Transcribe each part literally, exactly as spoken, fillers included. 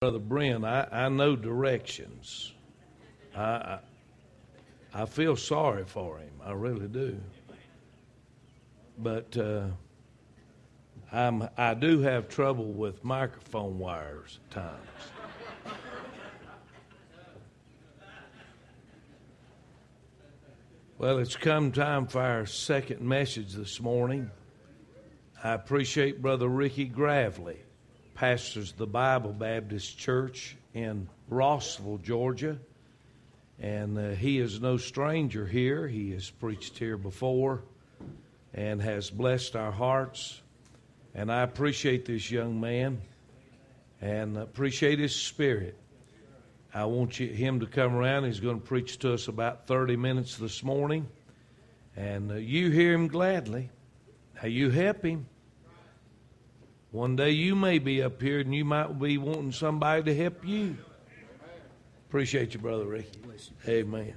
Brother Brent, I, I know directions. I, I I feel sorry for him. I really do. But uh, I'm I do have trouble with microphone wires at times. Well, it's come time for our second message this morning. I appreciate Brother Ricky Gravely, pastors the Bible Baptist Church in Rossville, Georgia. And uh, he is no stranger here. He has preached here before and has blessed our hearts. And I appreciate this young man and appreciate his spirit. I want you, him to come around. He's going to preach to us about thirty minutes this morning. And uh, you hear him gladly. Now you help him. One day you may be up here and you might be wanting somebody to help you. Appreciate you, Brother Ricky. Amen.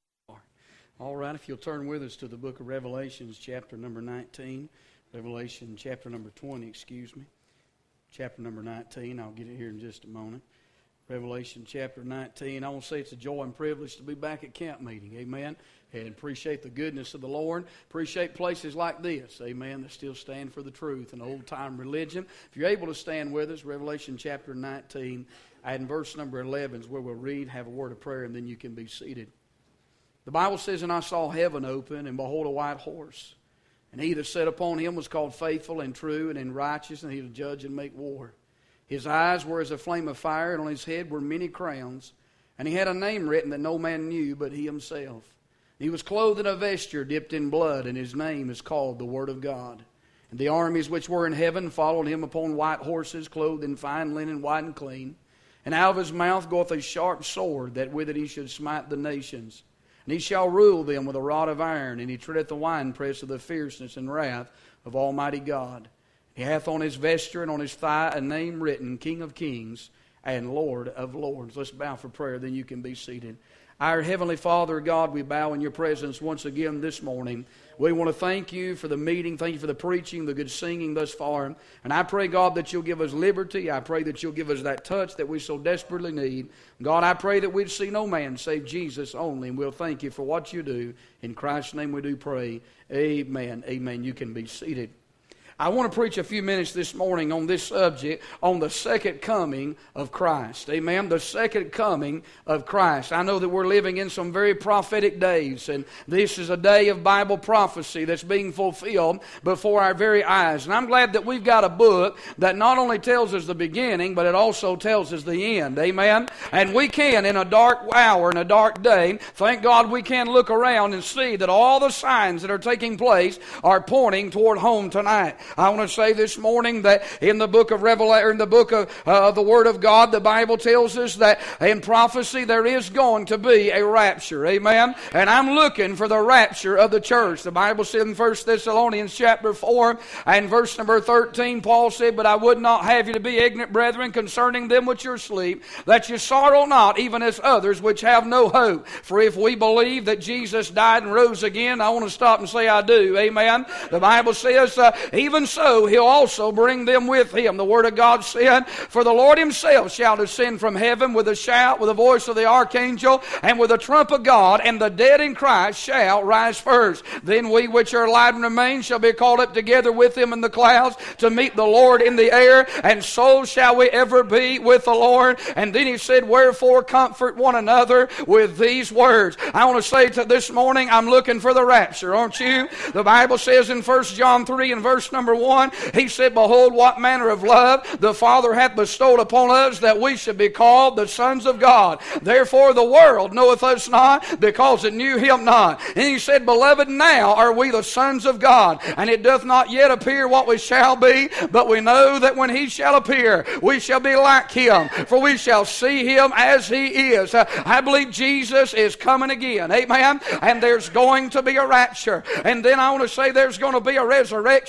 All right, if you'll turn with us to the book of Revelations, chapter number nineteen. Revelation chapter number twenty, excuse me. Chapter number nineteen. I'll get it here in just a moment. Revelation chapter nineteen. I want to say it's a joy and privilege to be back at camp meeting. Amen. And appreciate the goodness of the Lord. Appreciate places like this. Amen. That still stand for the truth and old-time religion. If you're able to stand with us, Revelation chapter nineteen. And verse number eleven is where we'll read, have a word of prayer, and then you can be seated. The Bible says, "And I saw heaven open, and behold a white horse. And he that sat upon him was called Faithful and True, and in righteousness, and he will judge and make war. His eyes were as a flame of fire, and on his head were many crowns. And he had a name written that no man knew but he himself. He was clothed in a vesture dipped in blood, and his name is called the Word of God. And the armies which were in heaven followed him upon white horses, clothed in fine linen, white and clean. And out of his mouth goeth a sharp sword, that with it he should smite the nations. And he shall rule them with a rod of iron, and he treadeth the winepress of the fierceness and wrath of Almighty God. He hath on his vesture and on his thigh a name written, King of Kings and Lord of Lords." Let's bow for prayer, then you can be seated. Our Heavenly Father, God, we bow in your presence once again this morning. We want to thank you for the meeting. Thank you for the preaching, the good singing thus far. And I pray, God, that you'll give us liberty. I pray that you'll give us that touch that we so desperately need. God, I pray that we'd see no man save Jesus only. And we'll thank you for what you do. In Christ's name we do pray. Amen. Amen. You can be seated. I want to preach a few minutes this morning on this subject, on the second coming of Christ. Amen? The second coming of Christ. I know that we're living in some very prophetic days, and this is a day of Bible prophecy that's being fulfilled before our very eyes. And I'm glad that we've got a book that not only tells us the beginning, but it also tells us the end. Amen? And we can, in a dark hour, in a dark day, thank God we can look around and see that all the signs that are taking place are pointing toward home tonight. I want to say this morning that in the book of Revelation, in the book of uh, the Word of God, the Bible tells us that in prophecy there is going to be a rapture. Amen? And I'm looking for the rapture of the church. The Bible said in First Thessalonians chapter four and verse number thirteen, Paul said, "But I would not have you to be ignorant, brethren, concerning them which are asleep, that you sorrow not, even as others which have no hope. For if we believe that Jesus died and rose again," I want to stop and say I do. Amen? The Bible says, uh, "even so he'll also bring them with him." The Word of God said, "For the Lord himself shall descend from heaven with a shout, with the voice of the archangel, and with the trump of God, and the dead in Christ shall rise first. Then we which are alive and remain shall be caught up together with him in the clouds to meet the Lord in the air, and so shall we ever be with the Lord." And then he said, "Wherefore comfort one another with these words." I want to say to this morning, I'm looking for the rapture, aren't you? The Bible says in First John three and verse number one, he said, "Behold, what manner of love the Father hath bestowed upon us, that we should be called the sons of God. Therefore the world knoweth us not, because it knew him not." And he said, "Beloved, now are we the sons of God, and it doth not yet appear what we shall be, but we know that when he shall appear, we shall be like him, for we shall see him as he is." Uh, I believe Jesus is coming again. Amen? And there's going to be a rapture. And then I want to say there's going to be a resurrection. Amen?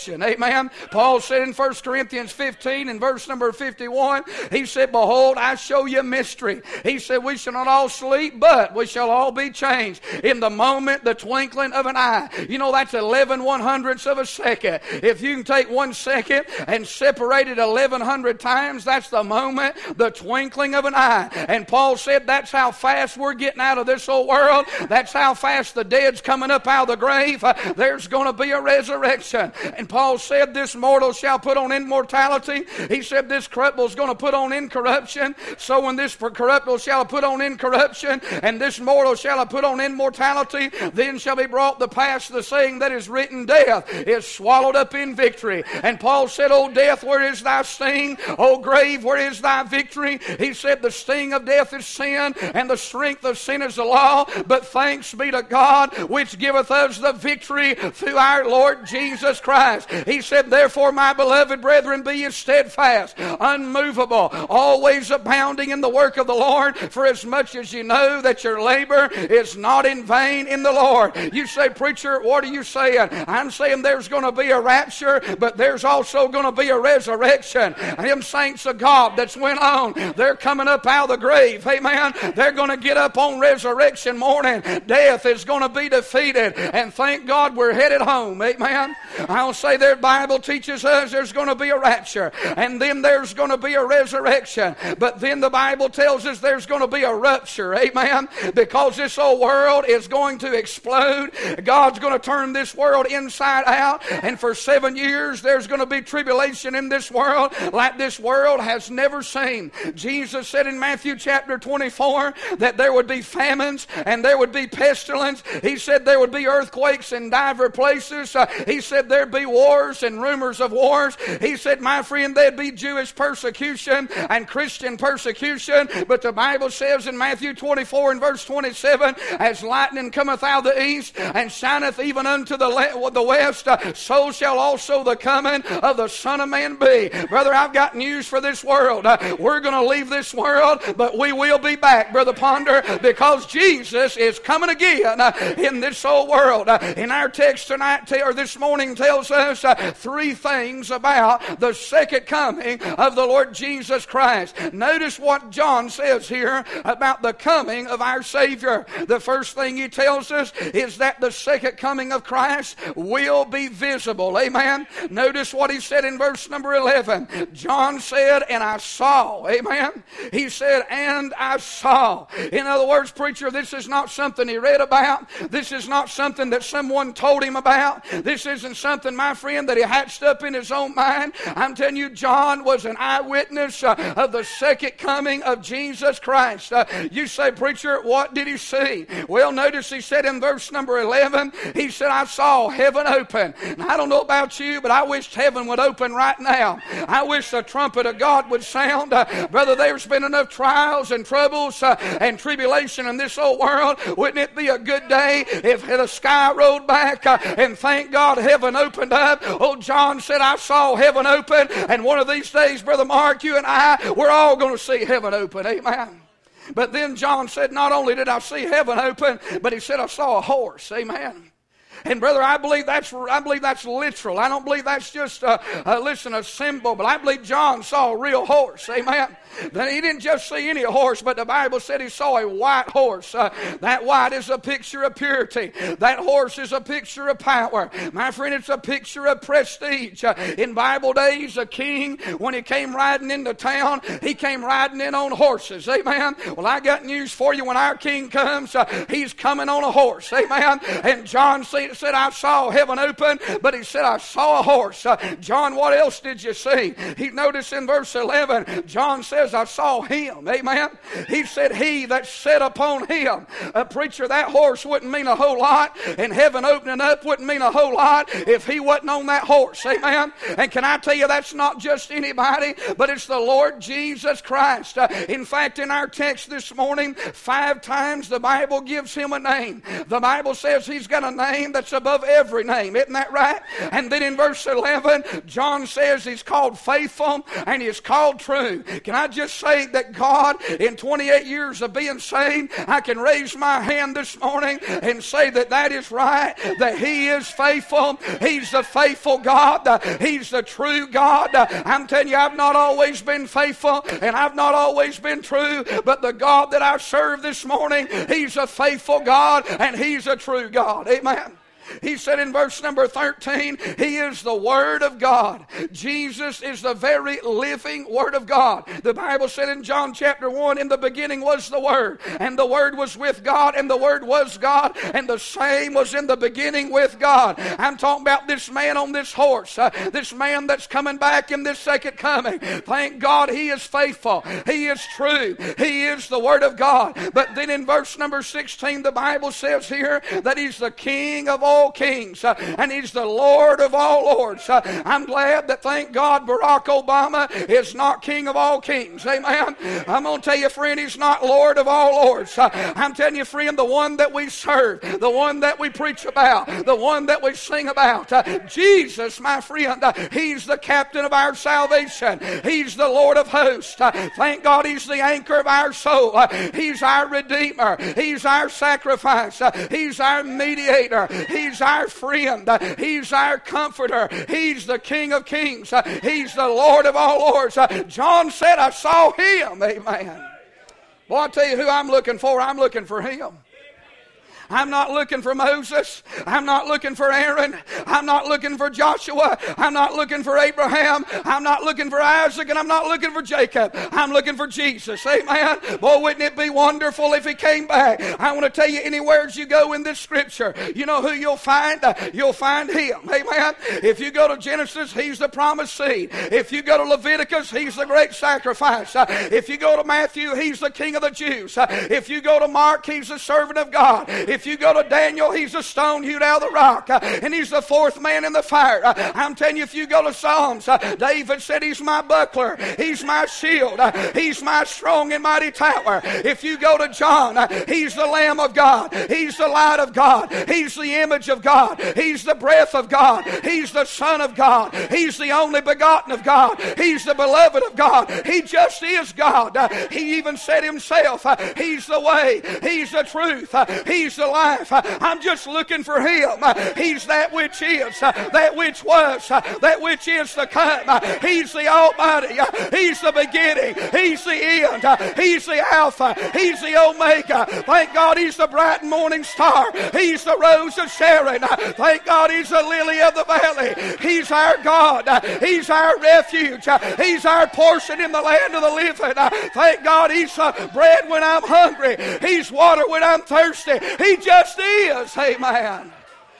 Amen. Paul said in First Corinthians fifteen and verse number fifty-one, he said, behold, I show you a mystery. He said, we shall not all sleep, but we shall all be changed in the moment, the twinkling of an eye. You know, that's eleven one hundredths of a second. If you can take one second and separate it eleven hundred times, that's the moment, the twinkling of an eye. And Paul said that's how fast we're getting out of this old world. That's how fast the dead's coming up out of the grave. Uh, there's going to be a resurrection. And Paul said this mortal shall put on immortality. He said this corruptible is going to put on incorruption. So when this corruptible shall put on incorruption, and this mortal shall put on immortality, then shall be brought to pass the saying that is written, death is swallowed up in victory. And Paul said, O death, where is thy sting? O grave, where is thy victory? He said, the sting of death is sin, and the strength of sin is the law. But thanks be to God, which giveth us the victory through our Lord Jesus Christ. He said, therefore, my beloved brethren, be ye steadfast, unmovable, always abounding in the work of the Lord, for as much as you know that your labor is not in vain in the Lord. You say, preacher, what are you saying? I'm saying there's going to be a rapture, but there's also going to be a resurrection. Them saints of God that's went on, they're coming up out of the grave. Amen. They're going to get up on resurrection morning. Death is going to be defeated, and thank God we're headed home. Amen. I'll say their Bible teaches us there's going to be a rapture, and then there's going to be a resurrection. But then the Bible tells us there's going to be a rupture. Amen. Because this old world is going to explode. God's going to turn this world inside out, and for seven years there's going to be tribulation in this world like this world has never seen. Jesus said in Matthew chapter twenty-four that there would be famines and there would be pestilence. He said there would be earthquakes in divers places. Uh, he said there'd be wars and rumors of wars. He said, my friend, there'd be Jewish persecution and Christian persecution. But the Bible says in Matthew twenty-four and verse twenty-seven, as lightning cometh out of the east and shineth even unto the, le- the west, uh, so shall also the coming of the Son of Man be. Brother, I've got news for this world. Uh, we're going to leave this world, but we will be back, Brother Ponder, because Jesus is coming again uh, in this old world. Uh, in our text tonight, or this morning, tells us uh, three things about the second coming of the Lord Jesus Christ. Notice what John says here about the coming of our Savior. The first thing he tells us is that the second coming of Christ will be visible. Amen. Notice what he said in verse number eleven. John said, and I saw. Amen. He said, and I saw. In other words, preacher, this is not something he read about. This is not something that someone told him about. This isn't something, my friend, that he hatched up in his own mind. I'm telling you, John was an eyewitness uh, of the second coming of Jesus Christ. Uh, you say, preacher, what did he see? Well, notice he said in verse number eleven, he said, I saw heaven open. Now, I don't know about you, but I wish heaven would open right now. I wish the trumpet of God would sound. Uh, brother, there's been enough trials and troubles uh, and tribulation in this old world. Wouldn't it be a good day if the sky rolled back uh, and thank God heaven opened up? Oh, John said, I saw heaven open, and one of these days, Brother Mark, you and I, we're all going to see heaven open. Amen. But then John said, not only did I see heaven open, but he said I saw a horse. Amen. And brother, I believe that's I believe that's literal. I don't believe that's just a, a listen a symbol, but I believe John saw a real horse. Amen. Then he didn't just see any horse, but the Bible said he saw a white horse. Uh, that white is a picture of purity. That horse is a picture of power. My friend, it's a picture of prestige. Uh, in Bible days, a king, when he came riding into town, he came riding in on horses. Amen. Well, I got news for you. When our king comes, uh, he's coming on a horse. Amen. And John said, said, I saw heaven open, but he said, I saw a horse. Uh, John, what else did you see? He noticed in verse eleven, John says, I saw him. Amen. He said, he that sat upon him. A preacher, that horse wouldn't mean a whole lot, and heaven opening up wouldn't mean a whole lot if he wasn't on that horse. Amen. And can I tell you, that's not just anybody, but it's the Lord Jesus Christ. Uh, in fact, in our text this morning, five times the Bible gives him a name. The Bible says he's got a name that's above every name. Isn't that right? And then in verse eleven, John says he's called faithful and he's called true. Can I just say that God, in twenty-eight years of being saved, I can raise my hand this morning and say that that is right, that He is faithful. He's the faithful God. He's the true God. I'm telling you, I've not always been faithful and I've not always been true, but the God that I serve this morning, He's a faithful God and He's a true God. Amen. He said in verse number thirteen, He is the Word of God. Jesus is the very living Word of God. The Bible said in John chapter one, in the beginning was the Word, and the Word was with God, and the Word was God, and the same was in the beginning with God. I'm talking about this man on this horse, uh, this man that's coming back in this second coming. Thank God He is faithful. He is true. He is the Word of God. But then in verse number sixteen, the Bible says here that He's the King of all kings, uh, and He's the Lord of all lords. Uh, I'm glad that, thank God, Barack Obama is not King of all kings. Amen. I'm going to tell you, friend, He's not Lord of all lords. Uh, I'm telling you, friend, the one that we serve, the one that we preach about, the one that we sing about, uh, Jesus, my friend, uh, He's the captain of our salvation. He's the Lord of hosts. Uh, thank God He's the anchor of our soul. Uh, he's our Redeemer. He's our sacrifice. Uh, he's our mediator. He's He's our friend. He's our comforter. He's the King of kings. He's the Lord of all lords. John said, I saw Him. Amen. Boy, I'll tell you who I'm looking for. I'm looking for Him. I'm not looking for Moses. I'm not looking for Aaron. I'm not looking for Joshua. I'm not looking for Abraham. I'm not looking for Isaac, and I'm not looking for Jacob. I'm looking for Jesus. Amen. Boy, wouldn't it be wonderful if He came back? I want to tell you, anywhere you go in this scripture, you know who you'll find? You'll find Him. Amen. If you go to Genesis, He's the promised seed. If you go to Leviticus, He's the great sacrifice. If you go to Matthew, He's the King of the Jews. If you go to Mark, He's the servant of God. If you go to Daniel, he's a stone hewed out of the rock, uh, and he's the fourth man in the fire. Uh, I'm telling you, if you go to Psalms, uh, David said he's my buckler, he's my shield, uh, he's my strong and mighty tower. If you go to John, uh, he's the Lamb of God, he's the light of God, he's the image of God, he's the breath of God, he's the Son of God, he's the only begotten of God, he's the beloved of God. He just is God. Uh, he even said Himself, uh, He's the way, He's the truth, uh, He's the life. I'm just looking for Him. He's that which is, that which was, that which is to come. He's the Almighty. He's the beginning. He's the end. He's the Alpha. He's the Omega. Thank God He's the bright morning star. He's the rose of Sharon. Thank God He's the lily of the valley. He's our God. He's our refuge. He's our portion in the land of the living. Thank God He's bread when I'm hungry. He's water when I'm thirsty. He just is. Amen.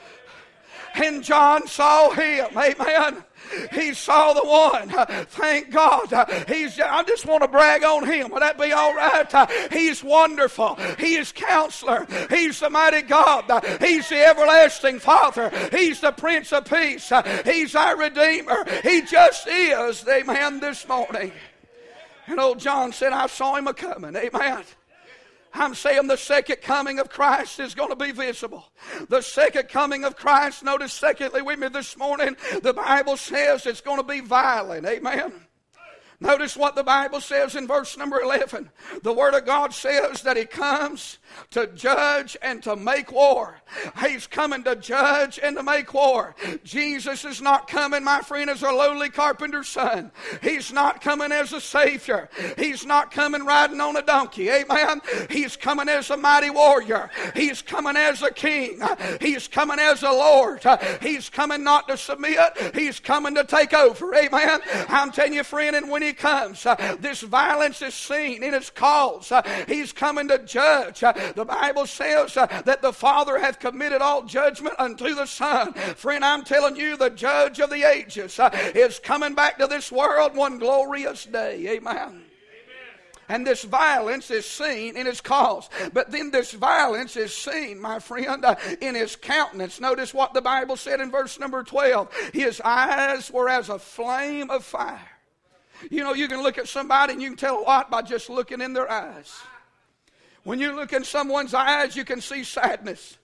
And John saw Him. Amen. He saw the one. Uh, thank God. Uh, he's. I just want to brag on Him. Would that be all right? Uh, he's wonderful. He is Counselor. He's the mighty God. Uh, he's the everlasting Father. He's the Prince of Peace. Uh, he's our Redeemer. He just is. Amen. This morning. And old John said, I saw Him a-coming. Amen. I'm saying the second coming of Christ is going to be visible. The second coming of Christ, notice secondly with me this morning, the Bible says it's going to be violent. Amen. Notice what the Bible says in verse number eleven. The Word of God says that He comes to judge and to make war. He's coming to judge and to make war. Jesus is not coming, my friend, as a lowly carpenter's son. He's not coming as a Savior. He's not coming riding on a donkey. Amen. He's coming as a mighty warrior. He's coming as a king. He's coming as a Lord. He's coming not to submit. He's coming to take over. Amen. I'm telling you, friend, and when He comes, uh, this violence is seen in its cause. Uh, he's coming to judge. Uh, the Bible says uh, that the Father hath committed all judgment unto the Son. Friend, I'm telling you, the Judge of the ages uh, is coming back to this world one glorious day. Amen. And this violence is seen in His cause. But then this violence is seen, my friend, uh, in His countenance. Notice what the Bible said in verse number twelve. His eyes were as a flame of fire. You know, you can look at somebody and you can tell a lot by just looking in their eyes. When you look in someone's eyes, you can see sadness.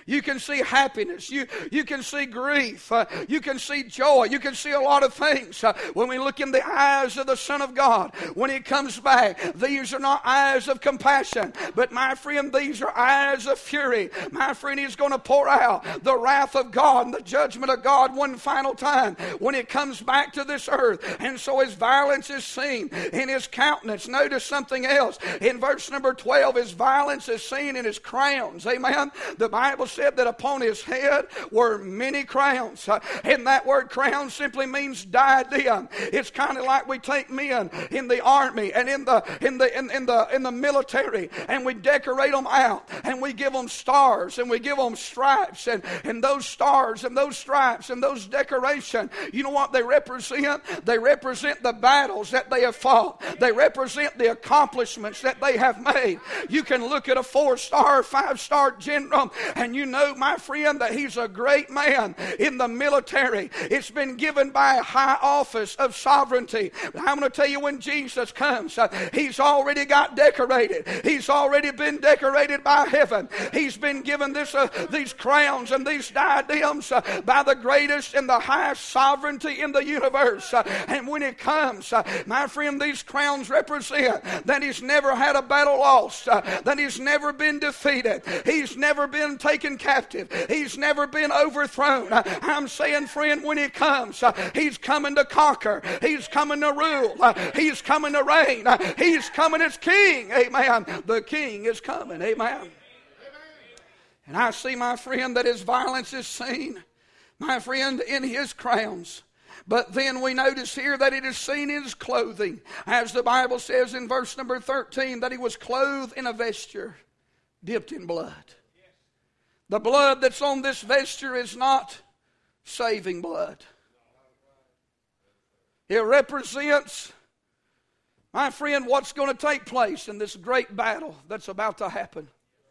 You can see happiness. You, you can see grief. Uh, you can see joy. You can see a lot of things. Uh, when we look in the eyes of the Son of God, when He comes back, these are not eyes of compassion, but my friend, these are eyes of fury. My friend, He's going to pour out the wrath of God and the judgment of God one final time when He comes back to this earth. And so His violence is seen in His countenance. Notice something else. In verse number twelve, His violence is seen in His crowns. Amen. The Bible said that upon His head were many crowns. Uh, and that word crown simply means diadem. It's kind of like we take men in the army and in the in the in, in the in the military, and we decorate them out, and we give them stars, and we give them stripes, and, and those stars and those stripes and those decorations, you know what they represent? They represent the battles that they have fought. They represent the accomplishments that they have made. You can look at a four-star, five-star general, and you know, my friend, that he's a great man in the military. It's been given by a high office of sovereignty. But I'm going to tell you, when Jesus comes, uh, He's already got decorated. He's already been decorated by heaven. He's been given this, uh, these crowns and these diadems uh, by the greatest and the highest sovereignty in the universe. Uh, and when He comes, uh, my friend, these crowns represent that He's never had a battle lost, uh, that He's never been defeated, He's never been taken captive, He's never been overthrown. Uh, I'm saying, friend, when He comes, uh, He's coming to conquer, He's coming to rule, uh, He's coming to reign, uh, He's coming as King. Amen. The King is coming. Amen. And I see, my friend, that His violence is seen, my friend, in His crowns. But then we notice here that it is seen in His clothing. As the Bible says in verse number thirteen, that He was clothed in a vesture dipped in blood. The blood that's on this vesture is not saving blood. It represents, my friend, what's going to take place in this great battle that's about to happen.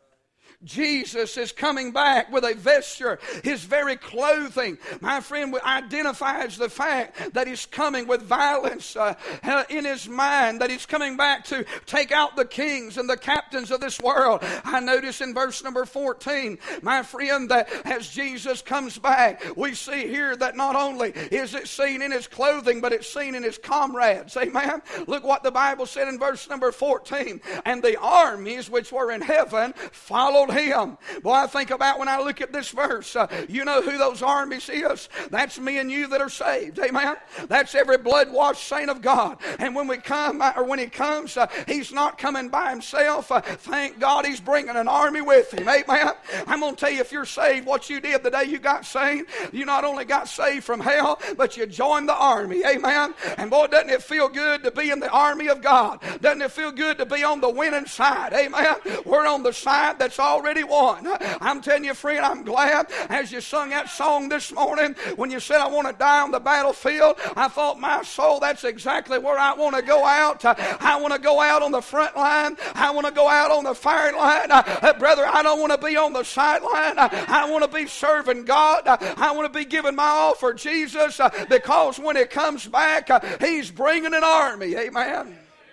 Jesus is coming back with a vesture. His very clothing, my friend, identifies the fact that He's coming with violence uh, in His mind, that He's coming back to take out the kings and the captains of this world. I notice in verse number fourteen, my friend, that as Jesus comes back, we see here that not only is it seen in His clothing, but it's seen in His comrades. Amen. Look what the Bible said in verse number fourteen. And the armies which were in heaven followed Him. Boy, I think about when I look at this verse, uh, you know who those armies is? That's me and you that are saved. Amen. That's every blood-washed saint of God. And when we come, uh, or when He comes, uh, He's not coming by Himself. Uh, thank God He's bringing an army with Him. Amen. I'm going to tell you, if you're saved, what you did the day you got saved, you not only got saved from hell, but you joined the army. Amen. And boy, doesn't it feel good to be in the army of God? Doesn't it feel good to be on the winning side? Amen. We're on the side that's all already won. I'm telling you, friend, I'm glad as you sung that song this morning, when you said, I want to die on the battlefield, I thought, my soul, that's exactly where I want to go out. I want to go out on the front line. I want to go out on the firing line. Uh, brother, I don't want to be on the sideline. Uh, I want to be serving God. Uh, I want to be giving my all for Jesus, uh, because when He comes back, uh, He's bringing an army. Amen.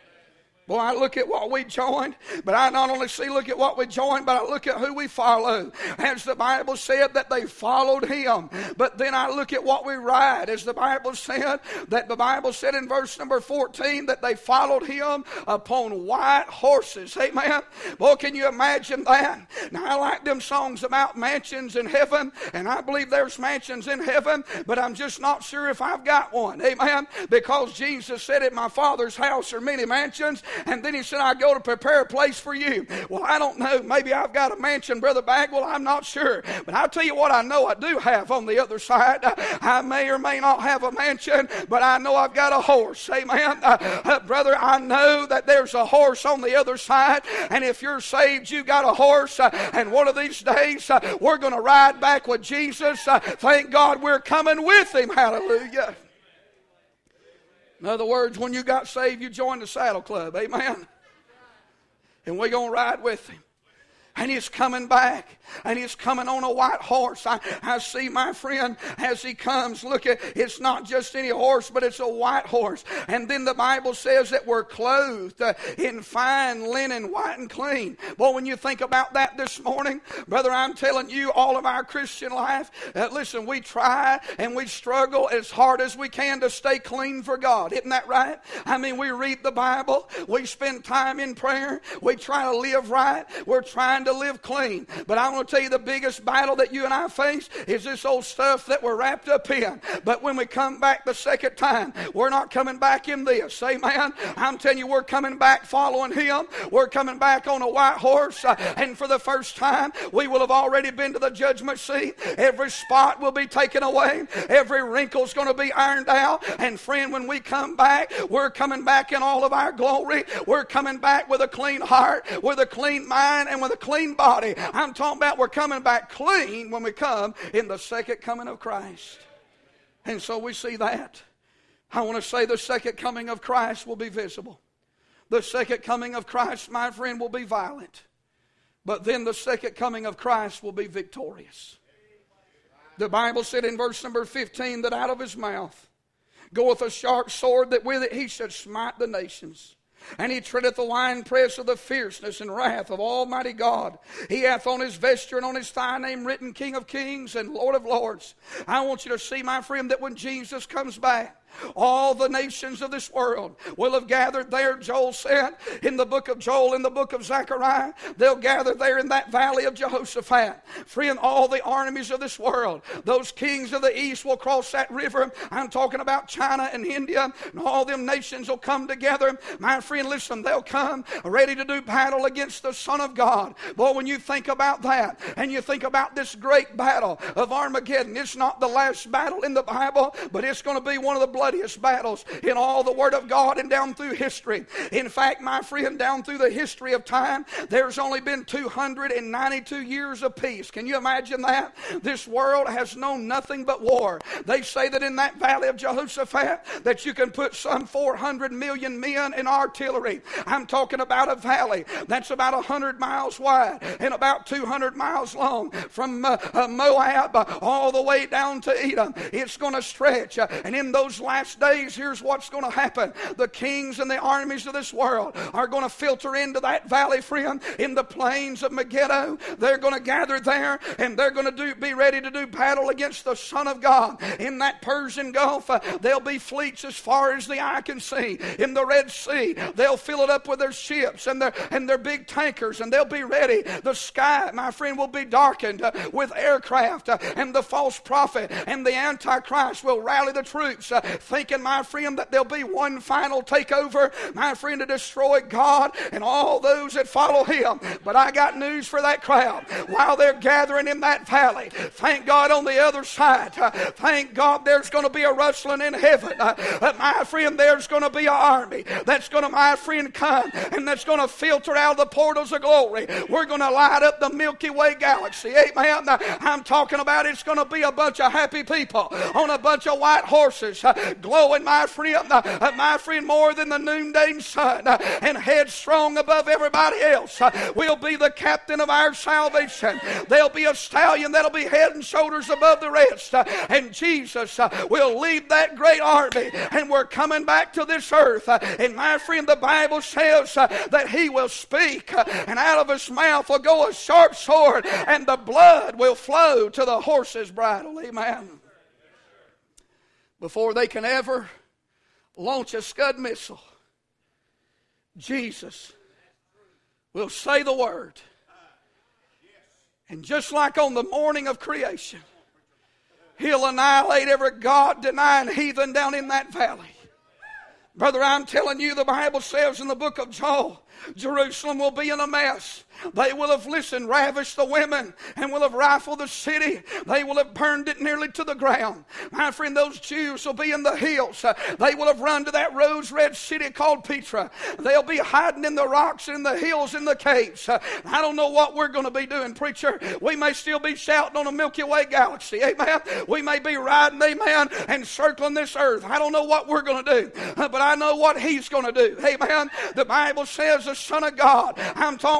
Boy, I look at what we joined, but I not only see look at what we joined, but I look at who we follow. As the Bible said that they followed Him. But then I look at what we ride. As the Bible said, that the Bible said in verse number fourteen that they followed Him upon white horses. Amen. Boy, can you imagine that? Now, I like them songs about mansions in heaven, and I believe there's mansions in heaven, but I'm just not sure if I've got one. Amen. Because Jesus said, in my Father's house are many mansions. And then He said, I go to prepare a place for you. Well, I don't know. Maybe I've got a mansion, Brother Bagwell. I'm not sure. But I'll tell you what I know I do have on the other side. I may or may not have a mansion, but I know I've got a horse. Amen. Uh, uh, brother, I know that there's a horse on the other side. And if you're saved, you got a horse. Uh, and one of these days, uh, we're going to ride back with Jesus. Uh, thank God we're coming with Him. Hallelujah. In other words, when you got saved, you joined the saddle club. Amen. And we're going to ride with Him. And He's coming back. And He's coming on a white horse. I, I see my friend as He comes. Look, at it's not just any horse, but it's a white horse. And then the Bible says that we're clothed uh, in fine linen, white and clean. Boy, when you think about that this morning, brother, I'm telling you, all of our Christian life, uh, listen, we try and we struggle as hard as we can to stay clean for God. Isn't that right? I mean, we read the Bible. We spend time in prayer. We try to live right. We're trying to live clean. But I want to tell you, the biggest battle that you and I face is this old stuff that we're wrapped up in. But when we come back the second time, we're not coming back in this. Amen. I'm telling you, we're coming back following Him. We're coming back on a white horse. Uh, and for the first time, we will have already been to the judgment seat. Every spot will be taken away. Every wrinkle's going to be ironed out. And friend, when we come back, we're coming back in all of our glory. We're coming back with a clean heart, with a clean mind, and with a clean body. I'm talking about we're coming back clean when we come in the second coming of Christ. And so we see that. I want to say the second coming of Christ will be visible. The second coming of Christ, my friend, will be violent. But then the second coming of Christ will be victorious. The Bible said in verse number fifteen that out of His mouth goeth a sharp sword, that with it He should smite the nations. And He treadeth the winepress of the fierceness and wrath of Almighty God. He hath on His vesture and on His thigh name written, King of Kings and Lord of Lords. I want you to see, my friend, that when Jesus comes back, all the nations of this world will have gathered there. Joel said in the book of Joel, in the book of Zechariah, they'll gather there in that valley of Jehoshaphat. Friend, all the armies of this world, those kings of the east will cross that river. I'm talking about China and India, and all them nations will come together. My friend, listen, they'll come ready to do battle against the Son of God. Boy, when you think about that, and you think about this great battle of Armageddon, it's not the last battle in the Bible, but it's going to be one of the bloodiest battles in all the Word of God and down through history. In fact, my friend, down through the history of time, there's only been two hundred ninety-two years of peace. Can you imagine that? This world has known nothing but war. They say that in that valley of Jehoshaphat that you can put some four hundred million men in artillery. I'm talking about a valley that's about one hundred miles wide and about two hundred miles long from uh, uh, Moab uh, all the way down to Edom. It's going to stretch. Uh, and in those last days, here's what's going to happen. The kings and the armies of this world are going to filter into that valley, friend, in the plains of Megiddo. They're going to gather there, and they're going to do, be ready to do battle against the Son of God. In that Persian Gulf, uh, there'll be fleets as far as the eye can see. In the Red Sea, they'll fill it up with their ships and their, and their big tankers, and they'll be ready. The sky, my friend, will be darkened uh, with aircraft, uh, and the false prophet and the Antichrist will rally the troops, uh, thinking, my friend, that there'll be one final takeover, my friend, to destroy God and all those that follow Him. But I got news for that crowd. While they're gathering in that valley, thank God on the other side, uh, thank God there's going to be a rustling in heaven. Uh, uh, my friend, there's going to be an army that's going to, my friend, come and that's going to filter out of the portals of glory. We're going to light up the Milky Way galaxy. Amen. Uh, I'm talking about it's going to be a bunch of happy people on a bunch of white horses, uh, glowing, my friend, uh, my friend, more than the noonday sun, uh, and headstrong above everybody else. Uh, we'll be the captain of our salvation. There'll be a stallion that'll be head and shoulders above the rest, uh, and Jesus uh, will lead that great army, and we're coming back to this earth. Uh, and my friend, the Bible says uh, that He will speak, uh, and out of His mouth will go a sharp sword, and the blood will flow to the horse's bridle. Amen. Before they can ever launch a Scud missile, Jesus will say the word. And just like on the morning of creation, He'll annihilate every God-denying heathen down in that valley. Brother, I'm telling you, the Bible says in the book of Joel, Jerusalem will be in a mess. They will have, listen, ravished the women and will have rifled the city. They will have burned it nearly to the ground. My friend, those Jews will be in the hills. Uh, they will have run to that rose-red city called Petra. They'll be hiding in the rocks and in the hills and the caves. Uh, I don't know what we're going to be doing, preacher. We may still be shouting on a Milky Way galaxy. Amen. We may be riding, amen, and circling this earth. I don't know what we're going to do, uh, but I know what He's going to do. Amen. The Bible says the Son of God, I'm talking about the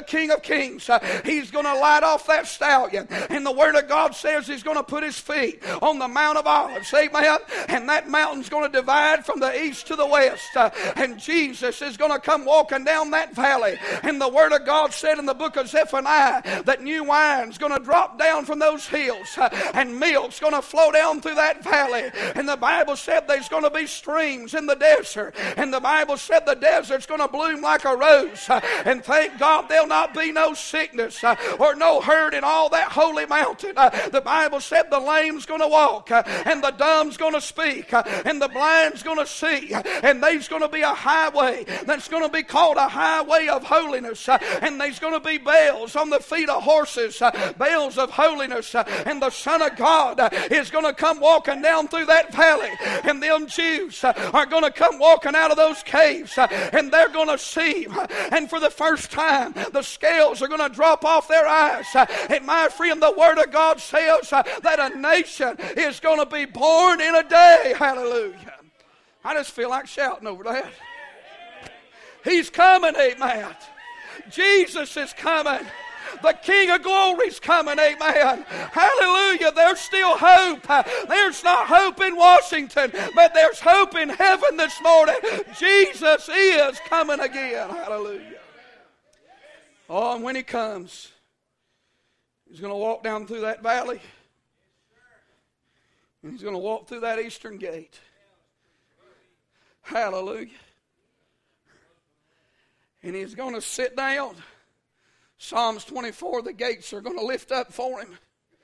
King of Kings. Uh, he's going to light off that stallion. And the Word of God says he's going to put his feet on the Mount of Olives. Amen. And that mountain's going to divide from the east to the west. Uh, and Jesus is going to come walking down that valley. And the Word of God said in the book of Zephaniah that new wine's going to drop down from those hills. Uh, and milk's going to flow down through that valley. And the Bible said there's going to be streams in the desert. And the Bible said the desert's going to bloom like a rose. Uh, and thank God there'll not be no sickness uh, or no hurt in all that holy mountain. Uh, the Bible said the lame's going to walk uh, and the dumb's going to speak uh, and the blind's going to see. Uh, and there's going to be a highway that's going to be called a highway of holiness. Uh, and there's going to be bells on the feet of horses, uh, bells of holiness. Uh, and the Son of God uh, is going to come walking down through that valley. And them Jews uh, are going to come walking out of those caves uh, and they're going to see. Uh, and for the first time, the scales are going to drop off their eyes. Uh, and my friend, the Word of God says uh, that a nation is going to be born in a day. Hallelujah. I just feel like shouting over that. He's coming, amen. Jesus is coming. The King of Glory's coming, amen. Hallelujah. There's still hope. There's not hope in Washington, but there's hope in heaven this morning. Jesus is coming again. Hallelujah. Oh, and when He comes, He's going to walk down through that valley. And He's going to walk through that eastern gate. Hallelujah. And He's going to sit down. Psalms twenty-four, the gates are going to lift up for Him.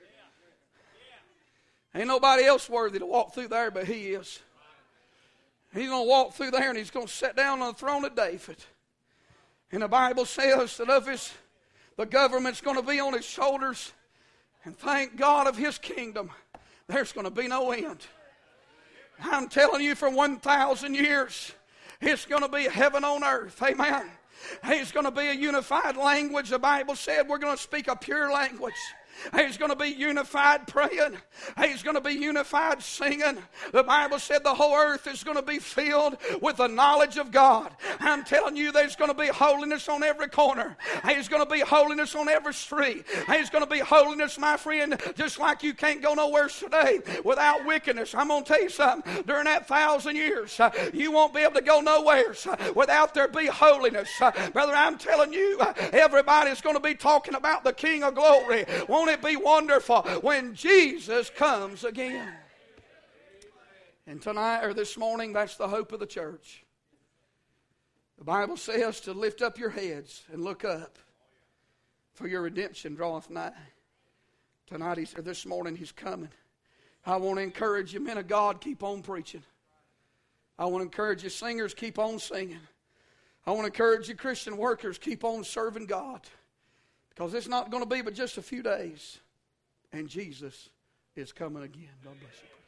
Ain't nobody else worthy to walk through there but He is. He's going to walk through there and He's going to sit down on the throne of David. And the Bible says that of His, the government's going to be on His shoulders. And thank God of His kingdom, there's going to be no end. I'm telling you, for one thousand years, it's going to be heaven on earth. Amen. It's going to be a unified language. The Bible said we're going to speak a pure language. He's going to be unified praying. He's going to be unified singing. The Bible said the whole earth is going to be filled with the knowledge of God. I'm telling you, there's going to be holiness on every corner. There's going to be holiness on every street. There's going to be holiness, my friend, just like you can't go nowhere today without wickedness. I'm going to tell you something. During that thousand years, uh, you won't be able to go nowhere uh, without there be holiness. Uh, brother, I'm telling you, uh, everybody's going to be talking about the King of Glory. Won't it be wonderful when Jesus comes again? And tonight or this morning, that's the hope of the church. The Bible says to lift up your heads and look up, for your redemption draweth nigh. Tonight he's, or this morning He's coming. I want to encourage you, men of God, keep on preaching. I want to encourage you, singers, keep on singing. I want to encourage you, Christian workers, keep on serving God. Because it's not going to be but just a few days. And Jesus is coming again. God bless you.